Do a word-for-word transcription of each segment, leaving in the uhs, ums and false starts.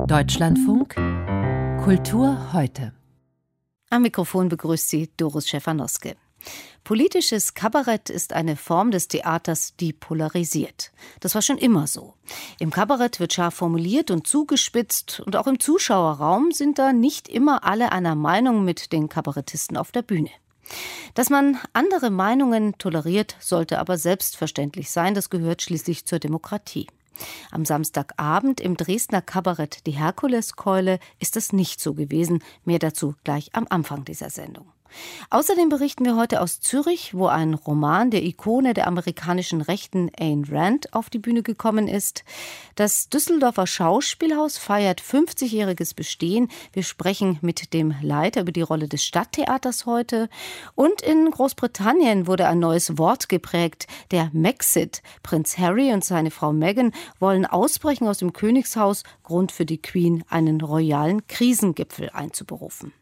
Deutschlandfunk Kultur heute. Am Mikrofon begrüßt sie Doris Schäfer-Noske. Politisches Kabarett ist eine Form des Theaters, die polarisiert. Das war schon immer so. Im Kabarett wird scharf formuliert und zugespitzt und auch im Zuschauerraum sind da nicht immer alle einer Meinung mit den Kabarettisten auf der Bühne. Dass man andere Meinungen toleriert, sollte aber selbstverständlich sein. Das gehört schließlich zur Demokratie. Am Samstagabend im Dresdner Kabarett Die Herkuleskeule ist das nicht so gewesen. Mehr dazu gleich am Anfang dieser Sendung. Außerdem berichten wir heute aus Zürich, wo ein Roman der Ikone der amerikanischen Rechten Ayn Rand auf die Bühne gekommen ist. Das Düsseldorfer Schauspielhaus feiert fünfzigjähriges Bestehen. Wir sprechen mit dem Leiter über die Rolle des Stadttheaters heute. Und in Großbritannien wurde ein neues Wort geprägt, der Maxit. Prinz Harry und seine Frau Meghan wollen ausbrechen aus dem Königshaus, Grund für die Queen, einen royalen Krisengipfel einzuberufen.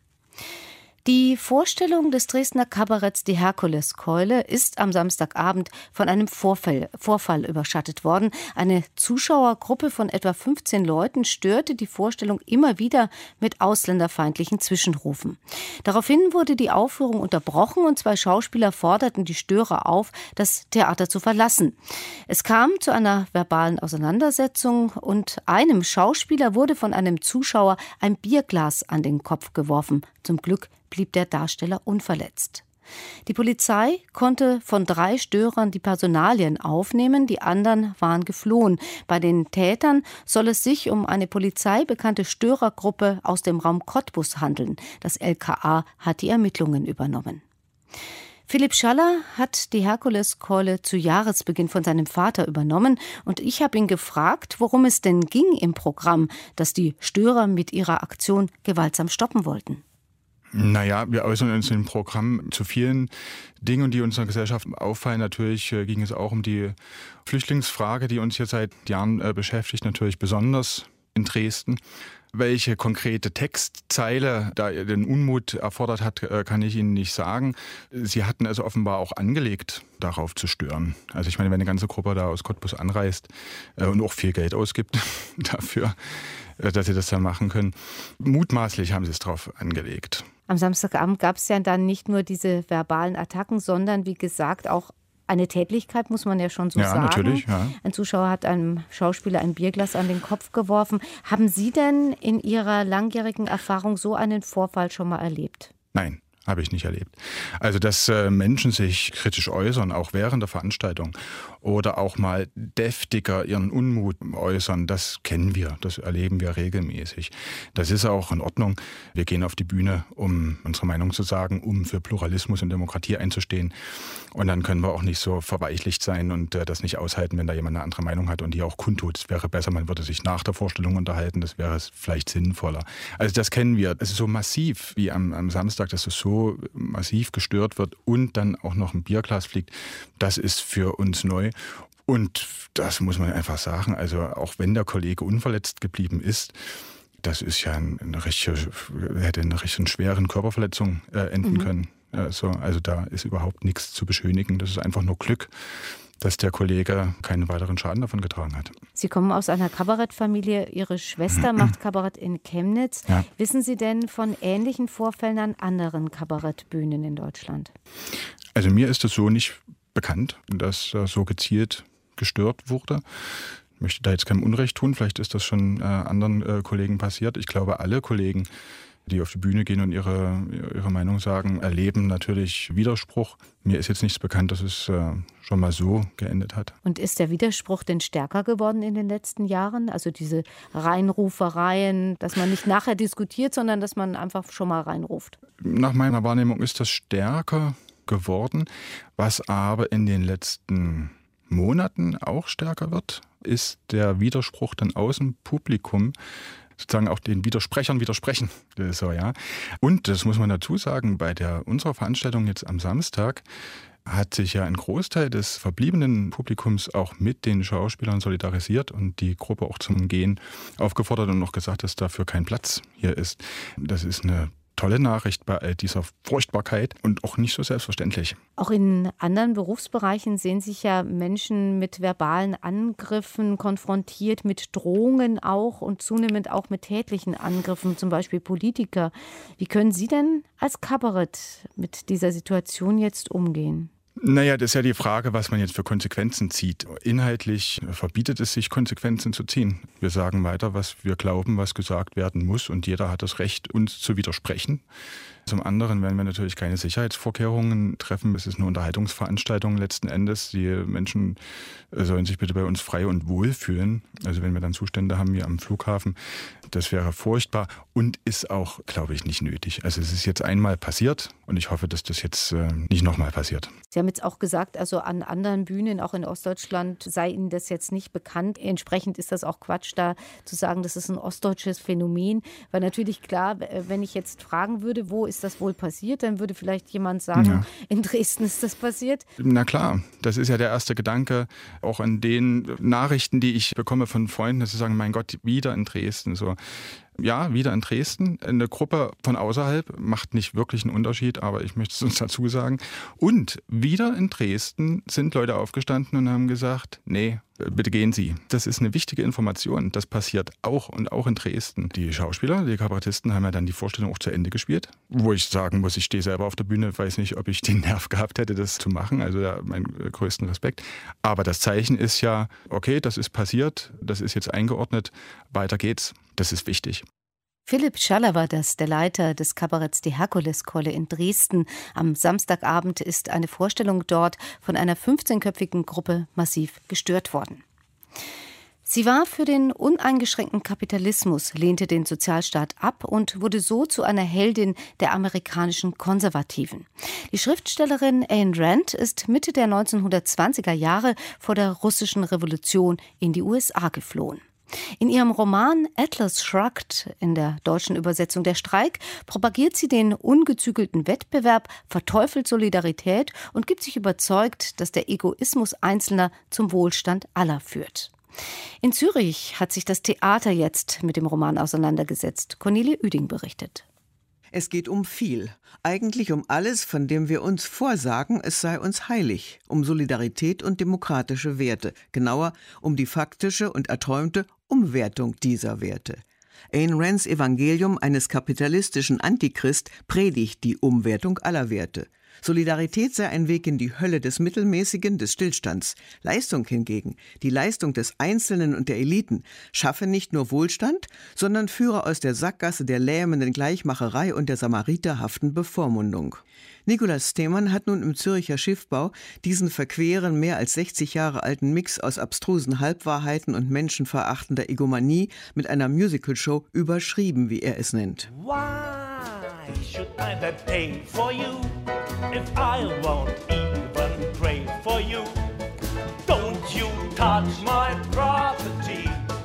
Die Vorstellung des Dresdner Kabaretts Die Herkuleskeule ist am Samstagabend von einem Vorfall, Vorfall überschattet worden. Eine Zuschauergruppe von etwa fünfzehn Leuten störte die Vorstellung immer wieder mit ausländerfeindlichen Zwischenrufen. Daraufhin wurde die Aufführung unterbrochen und zwei Schauspieler forderten die Störer auf, das Theater zu verlassen. Es kam zu einer verbalen Auseinandersetzung und einem Schauspieler wurde von einem Zuschauer ein Bierglas an den Kopf geworfen. Zum Glück blieb der Darsteller unverletzt. Die Polizei konnte von drei Störern die Personalien aufnehmen, die anderen waren geflohen. Bei den Tätern soll es sich um eine polizeibekannte Störergruppe aus dem Raum Cottbus handeln. Das L K A hat die Ermittlungen übernommen. Philipp Schaller hat die Herkuleskeule zu Jahresbeginn von seinem Vater übernommen und ich habe ihn gefragt, worum es denn ging im Programm, das die Störer mit ihrer Aktion gewaltsam stoppen wollten. Naja, wir äußern uns im Programm zu vielen Dingen, die unserer Gesellschaft auffallen. Natürlich äh, ging es auch um die Flüchtlingsfrage, die uns jetzt seit Jahren äh, beschäftigt, natürlich besonders in Dresden. Welche konkrete Textzeile da den Unmut erfordert hat, äh, kann ich Ihnen nicht sagen. Sie hatten also offenbar auch angelegt, darauf zu stören. Also ich meine, wenn eine ganze Gruppe da aus Cottbus anreist äh, und auch viel Geld ausgibt dafür, äh, dass sie das dann machen können, mutmaßlich haben sie es drauf angelegt. Am Samstagabend gab es ja dann nicht nur diese verbalen Attacken, sondern wie gesagt auch eine Tätlichkeit, muss man ja schon so ja, sagen. Natürlich, ja. Ein Zuschauer hat einem Schauspieler ein Bierglas an den Kopf geworfen. Haben Sie denn in Ihrer langjährigen Erfahrung so einen Vorfall schon mal erlebt? Nein. Habe ich nicht erlebt. Also, dass äh, Menschen sich kritisch äußern, auch während der Veranstaltung oder auch mal deftiger ihren Unmut äußern, das kennen wir, das erleben wir regelmäßig. Das ist auch in Ordnung. Wir gehen auf die Bühne, um unsere Meinung zu sagen, um für Pluralismus und Demokratie einzustehen. Und dann können wir auch nicht so verweichlicht sein und äh, das nicht aushalten, wenn da jemand eine andere Meinung hat und die auch kundtut. Es wäre besser, man würde sich nach der Vorstellung unterhalten, das wäre vielleicht sinnvoller. Also das kennen wir. Es ist so massiv wie am, am Samstag, dass es so massiv gestört wird und dann auch noch ein Bierglas fliegt, das ist für uns neu. Und das muss man einfach sagen, also auch wenn der Kollege unverletzt geblieben ist, das ist ja eine richtige, hätte eine richtig schweren Körperverletzung äh, enden mhm. können. Also, also da ist überhaupt nichts zu beschönigen, das ist einfach nur Glück, dass der Kollege keinen weiteren Schaden davon getragen hat. Sie kommen aus einer Kabarettfamilie. Ihre Schwester macht Kabarett in Chemnitz. Ja. Wissen Sie denn von ähnlichen Vorfällen an anderen Kabarettbühnen in Deutschland? Also mir ist es so nicht bekannt, dass äh, so gezielt gestört wurde. Ich möchte da jetzt keinem Unrecht tun. Vielleicht ist das schon äh, anderen äh, Kollegen passiert. Ich glaube, alle Kollegen, die auf die Bühne gehen und ihre, ihre Meinung sagen, erleben natürlich Widerspruch. Mir ist jetzt nichts bekannt, dass es äh, schon mal so geendet hat. Und ist der Widerspruch denn stärker geworden in den letzten Jahren? Also diese Reinrufereien, dass man nicht nachher diskutiert, sondern dass man einfach schon mal reinruft? Nach meiner Wahrnehmung ist das stärker geworden. Was aber in den letzten Monaten auch stärker wird, ist der Widerspruch dann aus dem Publikum, sozusagen auch den Widersprechern widersprechen. So, ja. Und das muss man dazu sagen, bei der unserer Veranstaltung jetzt am Samstag hat sich ja ein Großteil des verbliebenen Publikums auch mit den Schauspielern solidarisiert und die Gruppe auch zum Gehen aufgefordert und noch gesagt, dass dafür kein Platz hier ist. Das ist eine tolle Nachricht bei all dieser Furchtbarkeit und auch nicht so selbstverständlich. Auch in anderen Berufsbereichen sehen sich ja Menschen mit verbalen Angriffen konfrontiert, mit Drohungen auch und zunehmend auch mit tätlichen Angriffen, zum Beispiel Politiker. Wie können Sie denn als Kabarett mit dieser Situation jetzt umgehen? Naja, das ist ja die Frage, was man jetzt für Konsequenzen zieht. Inhaltlich verbietet es sich, Konsequenzen zu ziehen. Wir sagen weiter, was wir glauben, was gesagt werden muss, und jeder hat das Recht, uns zu widersprechen. Zum anderen werden wir natürlich keine Sicherheitsvorkehrungen treffen. Es ist eine Unterhaltungsveranstaltung letzten Endes. Die Menschen sollen sich bitte bei uns frei und wohl fühlen. Also wenn wir dann Zustände haben wie am Flughafen, das wäre furchtbar und ist auch, glaube ich, nicht nötig. Also es ist jetzt einmal passiert und ich hoffe, dass das jetzt äh, nicht nochmal passiert. Sie haben jetzt auch gesagt, also an anderen Bühnen, auch in Ostdeutschland, sei Ihnen das jetzt nicht bekannt. Entsprechend ist das auch Quatsch, da zu sagen, das ist ein ostdeutsches Phänomen. Weil natürlich klar, wenn ich jetzt fragen würde, wo ist das wohl passiert, dann würde vielleicht jemand sagen, ja, in Dresden ist das passiert. Na klar, das ist ja der erste Gedanke, auch an den Nachrichten, die ich bekomme von Freunden, dass sie sagen, mein Gott, wieder in Dresden. So. Ja, wieder in Dresden. Eine Gruppe von außerhalb macht nicht wirklich einen Unterschied, aber ich möchte es uns dazu sagen. Und wieder in Dresden sind Leute aufgestanden und haben gesagt, nee, bitte gehen Sie. Das ist eine wichtige Information. Das passiert auch und auch in Dresden. Die Schauspieler, die Kabarettisten haben ja dann die Vorstellung auch zu Ende gespielt. Wo ich sagen muss, ich stehe selber auf der Bühne, weiß nicht, ob ich den Nerv gehabt hätte, das zu machen. Also ja, meinen größten Respekt. Aber das Zeichen ist ja, okay, das ist passiert, das ist jetzt eingeordnet, weiter geht's. Das ist wichtig. Philipp Schaller war das, der Leiter des Kabaretts Die Herkuleskeule in Dresden. Am Samstagabend ist eine Vorstellung dort von einer fünfzehnköpfigen Gruppe massiv gestört worden. Sie war für den uneingeschränkten Kapitalismus, lehnte den Sozialstaat ab und wurde so zu einer Heldin der amerikanischen Konservativen. Die Schriftstellerin Ayn Rand ist Mitte der neunzehnhundertzwanziger Jahre vor der russischen Revolution in die U S A geflohen. In ihrem Roman Atlas Shrugged, in der deutschen Übersetzung Der Streik, propagiert sie den ungezügelten Wettbewerb, verteufelt Solidarität und gibt sich überzeugt, dass der Egoismus Einzelner zum Wohlstand aller führt. In Zürich hat sich das Theater jetzt mit dem Roman auseinandergesetzt. Cornelie Ueding berichtet. Es geht um viel, eigentlich um alles, von dem wir uns vorsagen, es sei uns heilig, um Solidarität und demokratische Werte, genauer um die faktische und erträumte Umwertung dieser Werte. Ayn Rands Evangelium eines kapitalistischen Antichrist predigt die Umwertung aller Werte. Solidarität sei ein Weg in die Hölle des Mittelmäßigen, des Stillstands. Leistung hingegen, die Leistung des Einzelnen und der Eliten, schaffe nicht nur Wohlstand, sondern führe aus der Sackgasse der lähmenden Gleichmacherei und der samariterhaften Bevormundung. Nikolaus Stemann hat nun im Zürcher Schiffbau diesen verqueren, mehr als sechzig Jahre alten Mix aus abstrusen Halbwahrheiten und menschenverachtender Egomanie mit einer Musicalshow überschrieben, wie er es nennt. Why should I pay for you if I won't even pray for you? Don't you touch my property,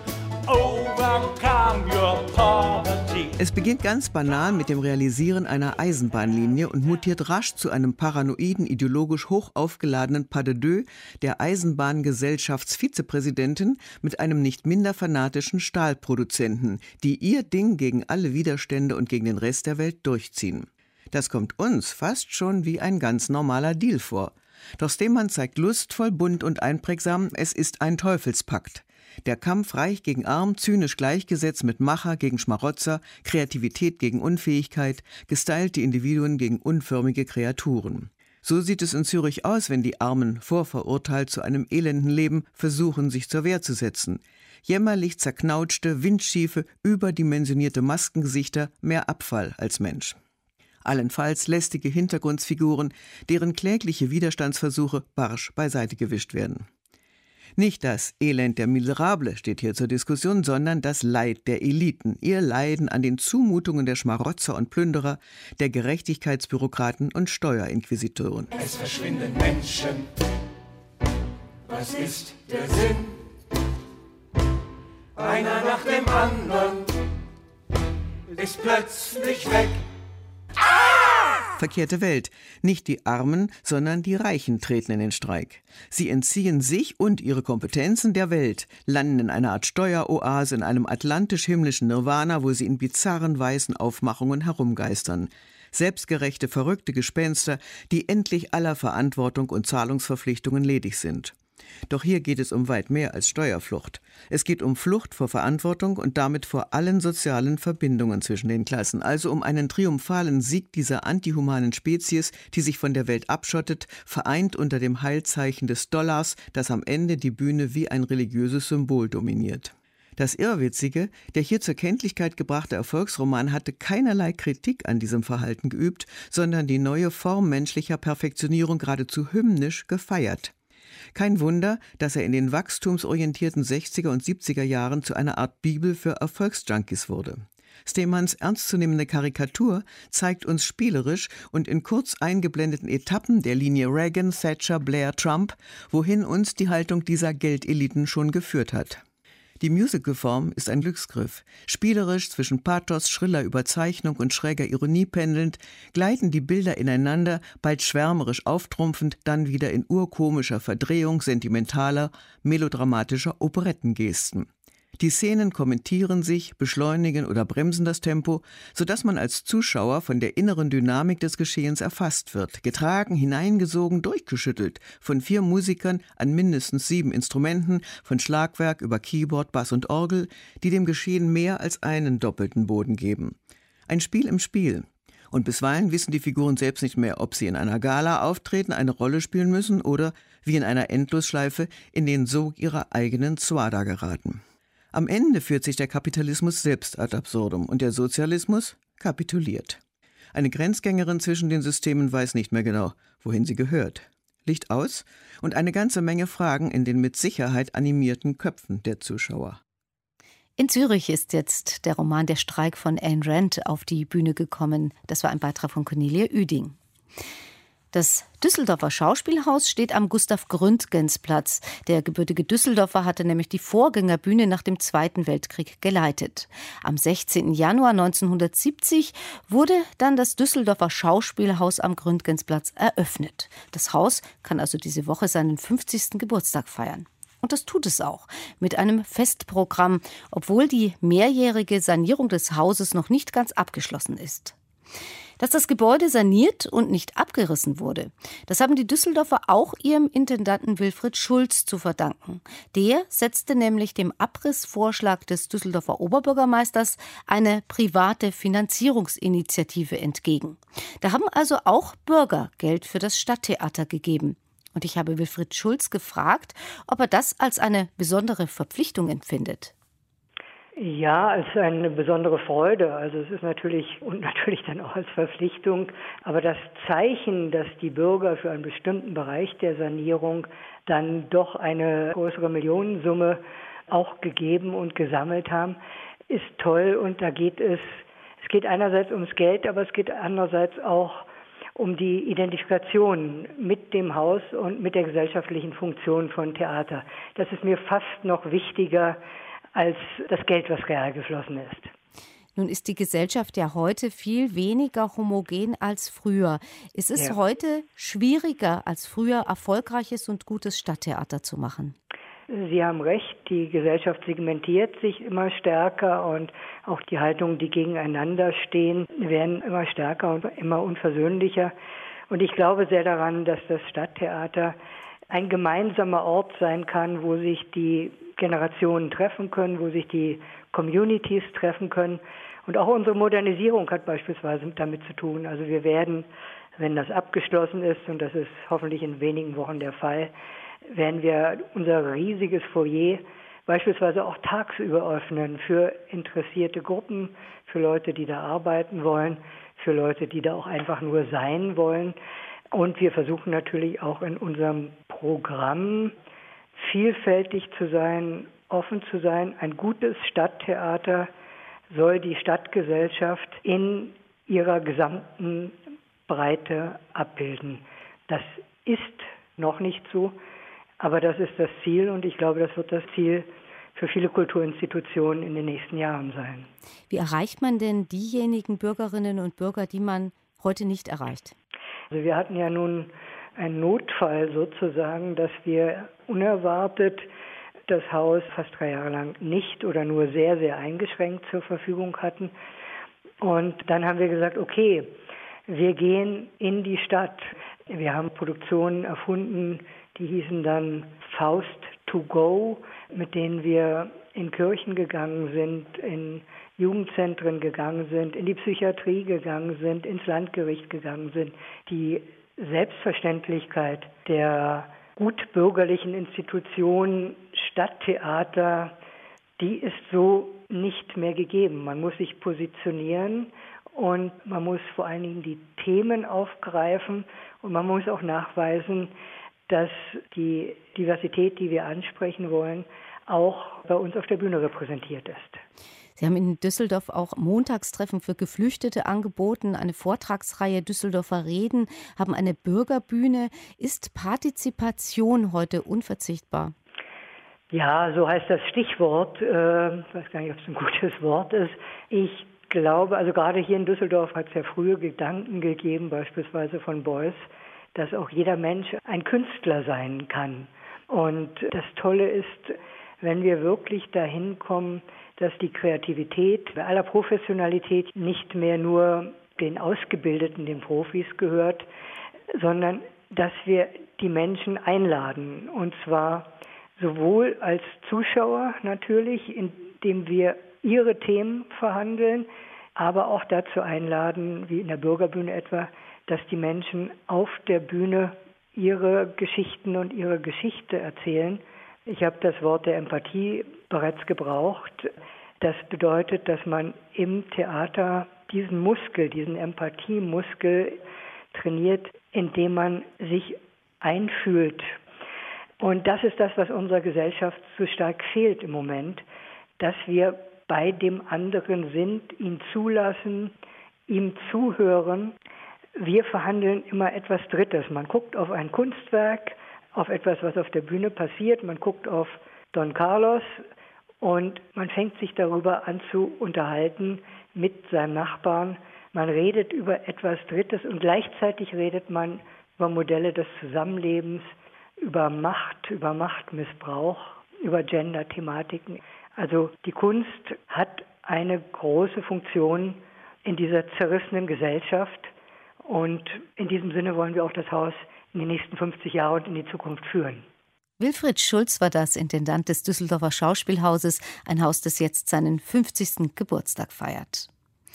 overcome your poverty. Es beginnt ganz banal mit dem Realisieren einer Eisenbahnlinie und mutiert rasch zu einem paranoiden, ideologisch hoch aufgeladenen Pas de deux der Eisenbahngesellschaftsvizepräsidentin mit einem nicht minder fanatischen Stahlproduzenten, die ihr Ding gegen alle Widerstände und gegen den Rest der Welt durchziehen. Das kommt uns fast schon wie ein ganz normaler Deal vor. Doch Stemann zeigt lustvoll, bunt und einprägsam, es ist ein Teufelspakt. Der Kampf reich gegen arm, zynisch gleichgesetzt mit Macher gegen Schmarotzer, Kreativität gegen Unfähigkeit, gestylte Individuen gegen unförmige Kreaturen. So sieht es in Zürich aus, wenn die Armen, vorverurteilt zu einem elenden Leben, versuchen, sich zur Wehr zu setzen. Jämmerlich zerknautschte, windschiefe, überdimensionierte Maskengesichter, mehr Abfall als Mensch. Allenfalls lästige Hintergrundfiguren, deren klägliche Widerstandsversuche barsch beiseite gewischt werden. Nicht das Elend der Miserable steht hier zur Diskussion, sondern das Leid der Eliten, ihr Leiden an den Zumutungen der Schmarotzer und Plünderer, der Gerechtigkeitsbürokraten und Steuerinquisitoren. Es verschwinden Menschen. Was ist der Sinn? Einer nach dem anderen ist plötzlich weg. Ah! Verkehrte Welt. Nicht die Armen, sondern die Reichen treten in den Streik. Sie entziehen sich und ihre Kompetenzen der Welt, landen in einer Art Steueroase, in einem atlantisch-himmlischen Nirvana, wo sie in bizarren weißen Aufmachungen herumgeistern. Selbstgerechte, verrückte Gespenster, die endlich aller Verantwortung und Zahlungsverpflichtungen ledig sind. Doch hier geht es um weit mehr als Steuerflucht. Es geht um Flucht vor Verantwortung und damit vor allen sozialen Verbindungen zwischen den Klassen, also um einen triumphalen Sieg dieser antihumanen Spezies, die sich von der Welt abschottet, vereint unter dem Heilzeichen des Dollars, das am Ende die Bühne wie ein religiöses Symbol dominiert. Das Irrwitzige, der hier zur Kenntlichkeit gebrachte Erfolgsroman hatte keinerlei Kritik an diesem Verhalten geübt, sondern die neue Form menschlicher Perfektionierung geradezu hymnisch gefeiert. Kein Wunder, dass er in den wachstumsorientierten sechziger und siebziger Jahren zu einer Art Bibel für Erfolgsjunkies wurde. Stemans ernstzunehmende Karikatur zeigt uns spielerisch und in kurz eingeblendeten Etappen der Linie Reagan, Thatcher, Blair, Trump, wohin uns die Haltung dieser Geldeliten schon geführt hat. Die Musicalform ist ein Glücksgriff. Spielerisch zwischen Pathos, schriller Überzeichnung und schräger Ironie pendelnd, gleiten die Bilder ineinander, bald schwärmerisch auftrumpfend, dann wieder in urkomischer Verdrehung sentimentaler, melodramatischer Operettengesten. Die Szenen kommentieren sich, beschleunigen oder bremsen das Tempo, sodass man als Zuschauer von der inneren Dynamik des Geschehens erfasst wird, getragen, hineingesogen, durchgeschüttelt, von vier Musikern an mindestens sieben Instrumenten, von Schlagwerk über Keyboard, Bass und Orgel, die dem Geschehen mehr als einen doppelten Boden geben. Ein Spiel im Spiel. Und bisweilen wissen die Figuren selbst nicht mehr, ob sie in einer Gala auftreten, eine Rolle spielen müssen oder, wie in einer Endlosschleife, in den Sog ihrer eigenen Zuada geraten. Am Ende führt sich der Kapitalismus selbst ad absurdum und der Sozialismus kapituliert. Eine Grenzgängerin zwischen den Systemen weiß nicht mehr genau, wohin sie gehört. Licht aus und eine ganze Menge Fragen in den mit Sicherheit animierten Köpfen der Zuschauer. In Zürich ist jetzt der Roman Der Streik von Ayn Rand auf die Bühne gekommen. Das war ein Beitrag von Cornelia Ueding. Das Düsseldorfer Schauspielhaus steht am Gustav-Gründgens-Platz. Der gebürtige Düsseldorfer hatte nämlich die Vorgängerbühne nach dem Zweiten Weltkrieg geleitet. Am sechzehnten Januar neunzehnhundertsiebzig wurde dann das Düsseldorfer Schauspielhaus am Gründgensplatz eröffnet. Das Haus kann also diese Woche seinen fünfzigsten Geburtstag feiern. Und das tut es auch, mit einem Festprogramm, obwohl die mehrjährige Sanierung des Hauses noch nicht ganz abgeschlossen ist. Dass das Gebäude saniert und nicht abgerissen wurde, das haben die Düsseldorfer auch ihrem Intendanten Wilfried Schulz zu verdanken. Der setzte nämlich dem Abrissvorschlag des Düsseldorfer Oberbürgermeisters eine private Finanzierungsinitiative entgegen. Da haben also auch Bürger Geld für das Stadttheater gegeben. Und ich habe Wilfried Schulz gefragt, ob er das als eine besondere Verpflichtung empfindet. Ja, als eine besondere Freude. Also es ist natürlich und natürlich dann auch als Verpflichtung. Aber das Zeichen, dass die Bürger für einen bestimmten Bereich der Sanierung dann doch eine größere Millionensumme auch gegeben und gesammelt haben, ist toll. Und da geht es, es geht einerseits ums Geld, aber es geht andererseits auch um die Identifikation mit dem Haus und mit der gesellschaftlichen Funktion von Theater. Das ist mir fast noch wichtiger als das Geld, was real geflossen ist. Nun ist die Gesellschaft ja heute viel weniger homogen als früher. Ist es Ja. heute schwieriger als früher, erfolgreiches und gutes Stadttheater zu machen? Sie haben recht, die Gesellschaft segmentiert sich immer stärker und auch die Haltungen, die gegeneinander stehen, werden immer stärker und immer unversöhnlicher. Und ich glaube sehr daran, dass das Stadttheater ein gemeinsamer Ort sein kann, wo sich die Generationen treffen können, wo sich die Communities treffen können. Und auch unsere Modernisierung hat beispielsweise damit zu tun. Also wir werden, wenn das abgeschlossen ist, und das ist hoffentlich in wenigen Wochen der Fall, werden wir unser riesiges Foyer beispielsweise auch tagsüber öffnen für interessierte Gruppen, für Leute, die da arbeiten wollen, für Leute, die da auch einfach nur sein wollen. Und wir versuchen natürlich auch in unserem Programm vielfältig zu sein, offen zu sein. Ein gutes Stadttheater soll die Stadtgesellschaft in ihrer gesamten Breite abbilden. Das ist noch nicht so, aber das ist das Ziel und ich glaube, das wird das Ziel für viele Kulturinstitutionen in den nächsten Jahren sein. Wie erreicht man denn diejenigen Bürgerinnen und Bürger, die man heute nicht erreicht? Also wir hatten ja nun einen Notfall sozusagen, dass wir unerwartet das Haus fast drei Jahre lang nicht oder nur sehr, sehr eingeschränkt zur Verfügung hatten. Und dann haben wir gesagt, okay, wir gehen in die Stadt. Wir haben Produktionen erfunden, die hießen dann Faust to go, mit denen wir in Kirchen gegangen sind, in Jugendzentren gegangen sind, in die Psychiatrie gegangen sind, ins Landgericht gegangen sind. Die Selbstverständlichkeit der gut bürgerlichen Institutionen, Stadttheater, die ist so nicht mehr gegeben. Man muss sich positionieren und man muss vor allen Dingen die Themen aufgreifen und man muss auch nachweisen, dass die Diversität, die wir ansprechen wollen, auch bei uns auf der Bühne repräsentiert ist. Sie haben in Düsseldorf auch Montagstreffen für Geflüchtete angeboten, eine Vortragsreihe Düsseldorfer Reden, haben eine Bürgerbühne. Ist Partizipation heute unverzichtbar? Ja, so heißt das Stichwort. Ich äh, weiß gar nicht, ob es ein gutes Wort ist. Ich glaube, also gerade hier in Düsseldorf hat es ja früher Gedanken gegeben, beispielsweise von Beuys, dass auch jeder Mensch ein Künstler sein kann. Und das Tolle ist, wenn wir wirklich dahin kommen, dass die Kreativität bei aller Professionalität nicht mehr nur den Ausgebildeten, den Profis gehört, sondern dass wir die Menschen einladen. Und zwar sowohl als Zuschauer natürlich, indem wir ihre Themen verhandeln, aber auch dazu einladen, wie in der Bürgerbühne etwa, dass die Menschen auf der Bühne ihre Geschichten und ihre Geschichte erzählen. Ich habe das Wort der Empathie bereits gebraucht. Das bedeutet, dass man im Theater diesen Muskel, diesen Empathiemuskel trainiert, indem man sich einfühlt. Und das ist das, was unserer Gesellschaft so stark fehlt im Moment, dass wir bei dem anderen sind, ihn zulassen, ihm zuhören. Wir verhandeln immer etwas Drittes. Man guckt auf ein Kunstwerk, auf etwas, was auf der Bühne passiert. Man guckt auf Don Carlos und man fängt sich darüber an zu unterhalten mit seinem Nachbarn. Man redet über etwas Drittes und gleichzeitig redet man über Modelle des Zusammenlebens, über Macht, über Machtmissbrauch, über Gender-Thematiken. Also die Kunst hat eine große Funktion in dieser zerrissenen Gesellschaft. Und in diesem Sinne wollen wir auch das Haus in die nächsten fünfzig Jahre und in die Zukunft führen. Wilfried Schulz war das, Intendant des Düsseldorfer Schauspielhauses, ein Haus, das jetzt seinen fünfzigsten Geburtstag feiert.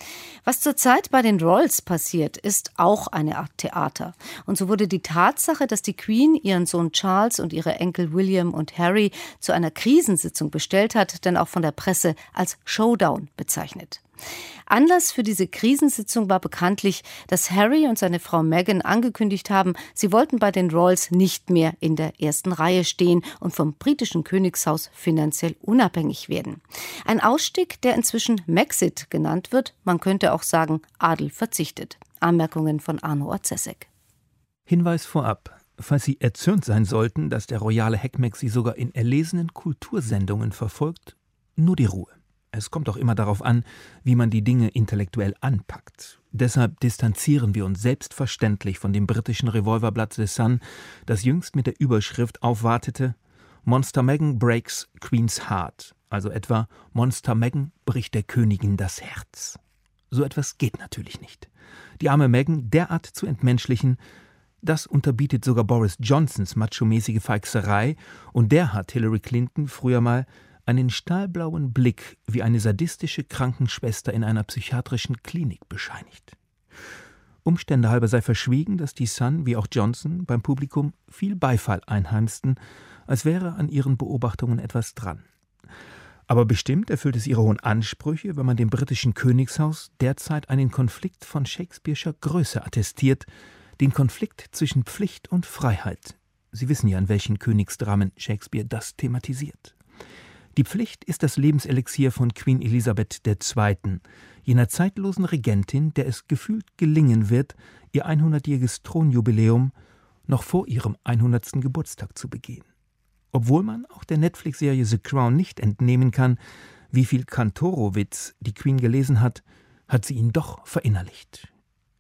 Was zurzeit bei den Royals passiert, ist auch eine Art Theater. Und so wurde die Tatsache, dass die Queen ihren Sohn Charles und ihre Enkel William und Harry zu einer Krisensitzung bestellt hat, dann auch von der Presse als Showdown bezeichnet. Anlass für diese Krisensitzung war bekanntlich, dass Harry und seine Frau Meghan angekündigt haben, sie wollten bei den Royals nicht mehr in der ersten Reihe stehen und vom britischen Königshaus finanziell unabhängig werden. Ein Ausstieg, der inzwischen Maxit genannt wird, man könnte auch sagen, Adel verzichtet. Anmerkungen von Arno Orzesek. Hinweis vorab. Falls Sie erzürnt sein sollten, dass der royale Heckmeck Sie sogar in erlesenen Kultursendungen verfolgt, nur die Ruhe. Es kommt auch immer darauf an, wie man die Dinge intellektuell anpackt. Deshalb distanzieren wir uns selbstverständlich von dem britischen Revolverblatt The Sun, das jüngst mit der Überschrift aufwartete: Monster Meghan breaks Queen's heart, also etwa Monster Meghan bricht der Königin das Herz. So etwas geht natürlich nicht. Die arme Meghan derart zu entmenschlichen, das unterbietet sogar Boris Johnsons machomäßige Feixerei, und der hat Hillary Clinton früher mal einen stahlblauen Blick wie eine sadistische Krankenschwester in einer psychiatrischen Klinik bescheinigt. Umstände halber sei verschwiegen, dass die Sun wie auch Johnson beim Publikum viel Beifall einheimsten, als wäre an ihren Beobachtungen etwas dran. Aber bestimmt erfüllt es ihre hohen Ansprüche, wenn man dem britischen Königshaus derzeit einen Konflikt von shakespearescher Größe attestiert, den Konflikt zwischen Pflicht und Freiheit. Sie wissen ja, in welchen Königsdramen Shakespeare das thematisiert. Die Pflicht ist das Lebenselixier von Queen Elisabeth der Zweite., jener zeitlosen Regentin, der es gefühlt gelingen wird, ihr hundertjähriges Thronjubiläum noch vor ihrem hundertsten Geburtstag zu begehen. Obwohl man auch der Netflix-Serie The Crown nicht entnehmen kann, wie viel Kantoro-Witz die Queen gelesen hat, hat sie ihn doch verinnerlicht.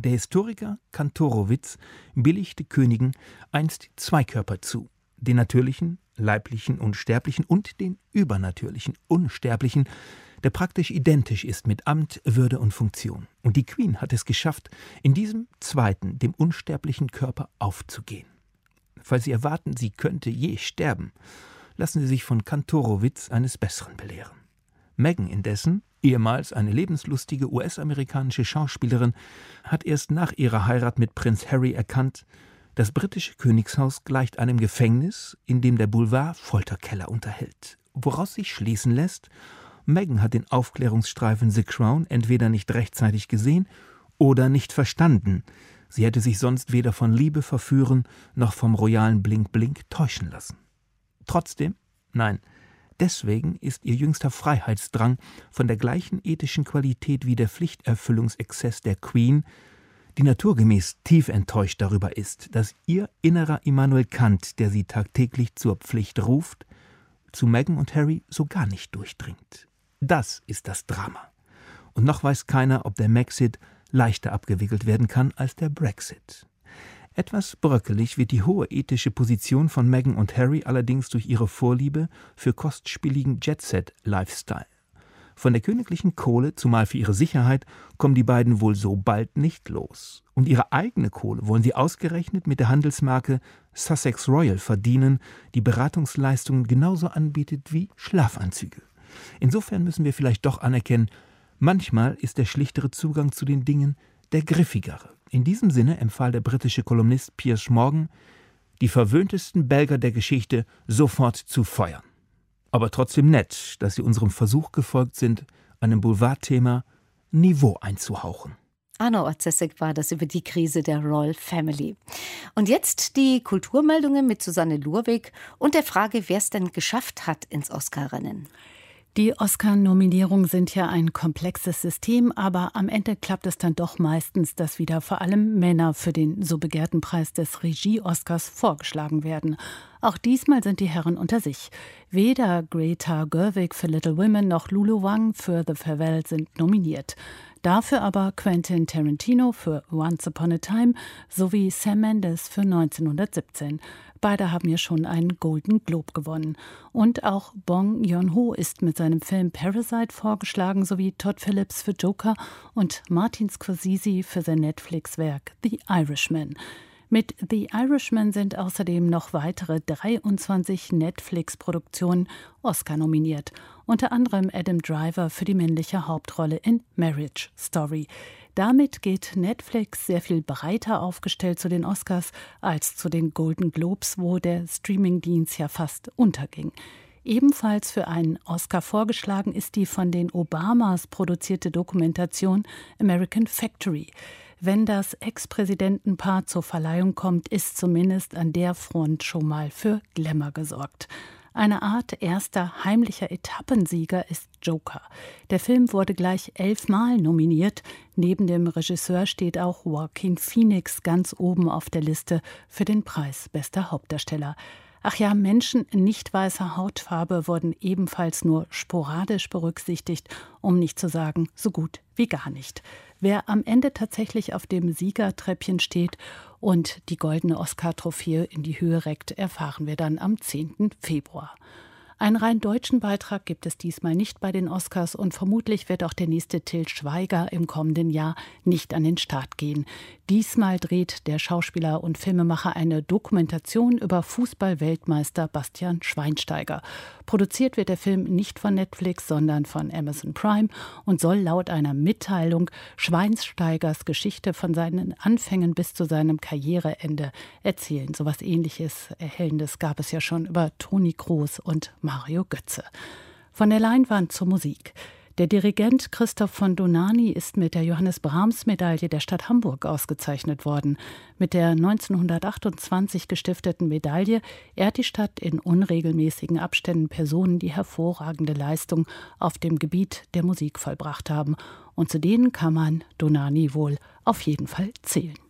Der Historiker Kantorowicz billigte Königen einst zwei Körper zu, den natürlichen, leiblichen, unsterblichen und den übernatürlichen, unsterblichen, der praktisch identisch ist mit Amt, Würde und Funktion. Und die Queen hat es geschafft, in diesem zweiten, dem unsterblichen Körper aufzugehen. Falls Sie erwarten, sie könnte je sterben, lassen Sie sich von Kantorowicz eines Besseren belehren. Meghan indessen, ehemals eine lebenslustige U S-amerikanische Schauspielerin, hat erst nach ihrer Heirat mit Prinz Harry erkannt, das britische Königshaus gleicht einem Gefängnis, in dem der Boulevard Folterkeller unterhält. Woraus sich schließen lässt, Meghan hat den Aufklärungsstreifen The Crown entweder nicht rechtzeitig gesehen oder nicht verstanden. Sie hätte sich sonst weder von Liebe verführen noch vom royalen Blink-Blink täuschen lassen. Trotzdem, nein, deswegen ist ihr jüngster Freiheitsdrang von der gleichen ethischen Qualität wie der Pflichterfüllungsexzess der Queen, die naturgemäß tief enttäuscht darüber ist, dass ihr innerer Immanuel Kant, der sie tagtäglich zur Pflicht ruft, zu Meghan und Harry so gar nicht durchdringt. Das ist das Drama. Und noch weiß keiner, ob der Maxit leichter abgewickelt werden kann als der Brexit. Etwas bröckelig wird die hohe ethische Position von Meghan und Harry allerdings durch ihre Vorliebe für kostspieligen Jet-Set-Lifestyle. Von der königlichen Kohle, zumal für ihre Sicherheit, kommen die beiden wohl so bald nicht los. Und ihre eigene Kohle wollen sie ausgerechnet mit der Handelsmarke Sussex Royal verdienen, die Beratungsleistungen genauso anbietet wie Schlafanzüge. Insofern müssen wir vielleicht doch anerkennen, manchmal ist der schlichtere Zugang zu den Dingen der griffigere. In diesem Sinne empfahl der britische Kolumnist Piers Morgan, die verwöhntesten Belgier der Geschichte sofort zu feuern. Aber trotzdem nett, dass sie unserem Versuch gefolgt sind, einem Boulevardthema Niveau einzuhauchen. Arno Orzesek war das über die Krise der Royal Family. Und jetzt die Kulturmeldungen mit Susanne Lurwig und der Frage, wer es denn geschafft hat ins Oscar-Rennen. Die Oscar-Nominierungen sind ja ein komplexes System, aber am Ende klappt es dann doch meistens, dass wieder vor allem Männer für den so begehrten Preis des Regie-Oscars vorgeschlagen werden. Auch diesmal sind die Herren unter sich. Weder Greta Gerwig für Little Women noch Lulu Wang für The Farewell sind nominiert. Dafür aber Quentin Tarantino für Once Upon a Time sowie Sam Mendes für neunzehnhundertsiebzehn. Beide haben ja schon einen Golden Globe gewonnen. Und auch Bong Joon-ho ist mit seinem Film Parasite vorgeschlagen, sowie Todd Phillips für Joker und Martin Scorsese für sein Netflix-Werk The Irishman. Mit The Irishman sind außerdem noch weitere dreiundzwanzig Netflix-Produktionen Oscar nominiert. Unter anderem Adam Driver für die männliche Hauptrolle in Marriage Story. Damit geht Netflix sehr viel breiter aufgestellt zu den Oscars als zu den Golden Globes, wo der Streamingdienst ja fast unterging. Ebenfalls für einen Oscar vorgeschlagen ist die von den Obamas produzierte Dokumentation American Factory. Wenn das Ex-Präsidentenpaar zur Verleihung kommt, ist zumindest an der Front schon mal für Glamour gesorgt. Eine Art erster heimlicher Etappensieger ist Joker. Der Film wurde gleich elfmal nominiert. Neben dem Regisseur steht auch Joaquin Phoenix ganz oben auf der Liste für den Preis bester Hauptdarsteller. Ach ja, Menschen nicht weißer Hautfarbe wurden ebenfalls nur sporadisch berücksichtigt, um nicht zu sagen, so gut wie gar nicht. Wer am Ende tatsächlich auf dem Siegertreppchen steht und die goldene Oscar-Trophäe in die Höhe reckt, erfahren wir dann am zehnten Februar. Einen rein deutschen Beitrag gibt es diesmal nicht bei den Oscars und vermutlich wird auch der nächste Til Schweiger im kommenden Jahr nicht an den Start gehen. Diesmal dreht der Schauspieler und Filmemacher eine Dokumentation über Fußball-Weltmeister Bastian Schweinsteiger. Produziert wird der Film nicht von Netflix, sondern von Amazon Prime und soll laut einer Mitteilung Schweinsteigers Geschichte von seinen Anfängen bis zu seinem Karriereende erzählen. So etwas Ähnliches, Erhellendes gab es ja schon über Toni Kroos und Mario Götze. Von der Leinwand zur Musik. Der Dirigent Christoph von Dohnanyi ist mit der Johannes-Brahms-Medaille der Stadt Hamburg ausgezeichnet worden. Mit der neunzehnhundertachtundzwanzig gestifteten Medaille ehrt die Stadt in unregelmäßigen Abständen Personen, die hervorragende Leistung auf dem Gebiet der Musik vollbracht haben. Und zu denen kann man Dohnanyi wohl auf jeden Fall zählen.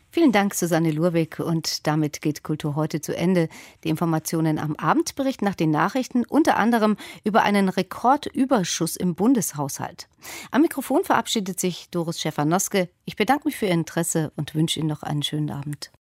Vielen Dank, Susanne Lurwig. Und damit geht Kultur heute zu Ende. Die Informationen am Abend berichten nach den Nachrichten unter anderem über einen Rekordüberschuss im Bundeshaushalt. Am Mikrofon verabschiedet sich Doris Schäfer-Noske. Ich bedanke mich für Ihr Interesse und wünsche Ihnen noch einen schönen Abend.